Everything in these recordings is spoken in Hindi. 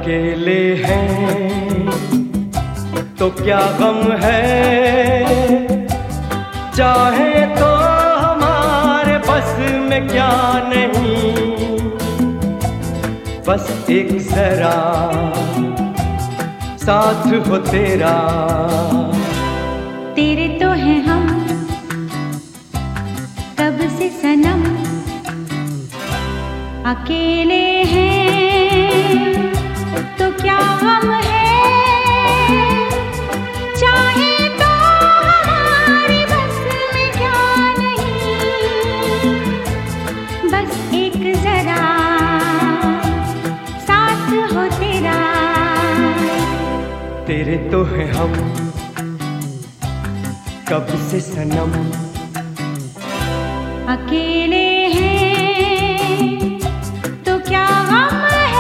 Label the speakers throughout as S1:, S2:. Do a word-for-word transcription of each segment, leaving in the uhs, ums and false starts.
S1: अकेले हैं तो क्या गम है, चाहे तो हमारे बस में क्या नहीं, बस एक जरा साथ हो तेरा।
S2: तेरे तो हैं हम कब से सनम, अकेले हैं तो क्या गम है, चाहे तो हमारी बस में क्या नहीं, बस एक जरा साथ हो तेरा।
S1: तेरे तो हैं हम कब से सनम,
S2: अकेले हैं तो क्या गम है।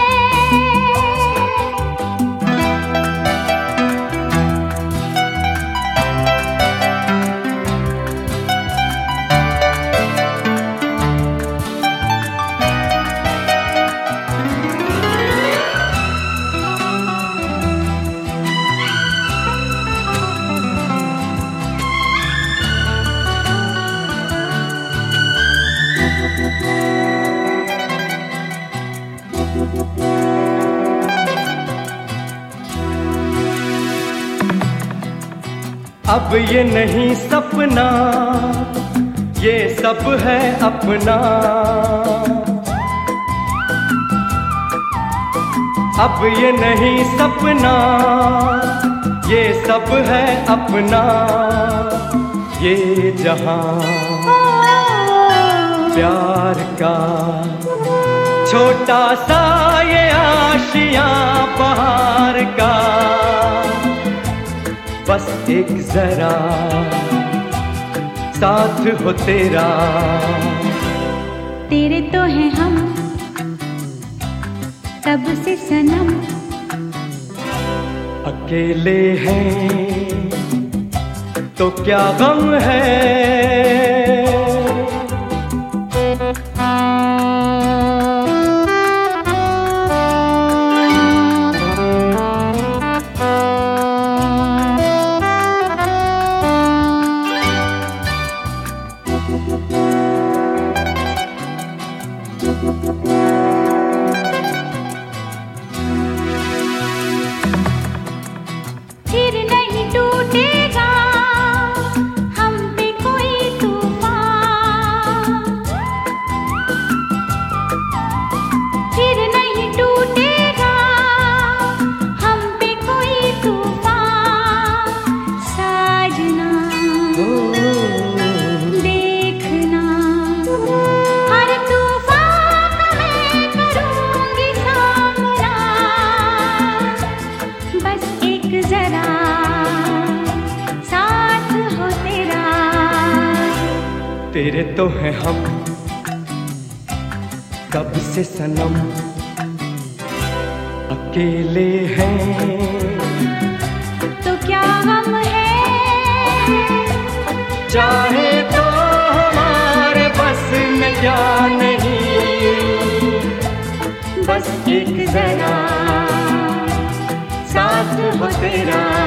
S1: अब ये नहीं सपना, ये सब है अपना, अब ये नहीं सपना, ये सब है अपना, ये जहां प्यार का छोटा सा ये आशियां बहार का, बस एक जरा साथ हो तेरा।
S2: तेरे तो हैं हम तब से सनम,
S1: अकेले हैं तो क्या गम है।
S2: फिर नहीं टूटेगा हम पे कोई तूफान, फिर नहीं टूटेगा हम पे कोई तूफान, साजना देखना हर तूफान का मैं करूंगी सामना, बस एक जरा साथ हो तेरा।
S1: तेरे तो हैं हम कब से सनम, अकेले हैं
S2: तो क्या गम है,
S1: चाहे तो हमारे बस में क्या नहीं, बस एक जरा साथ हो तेरा।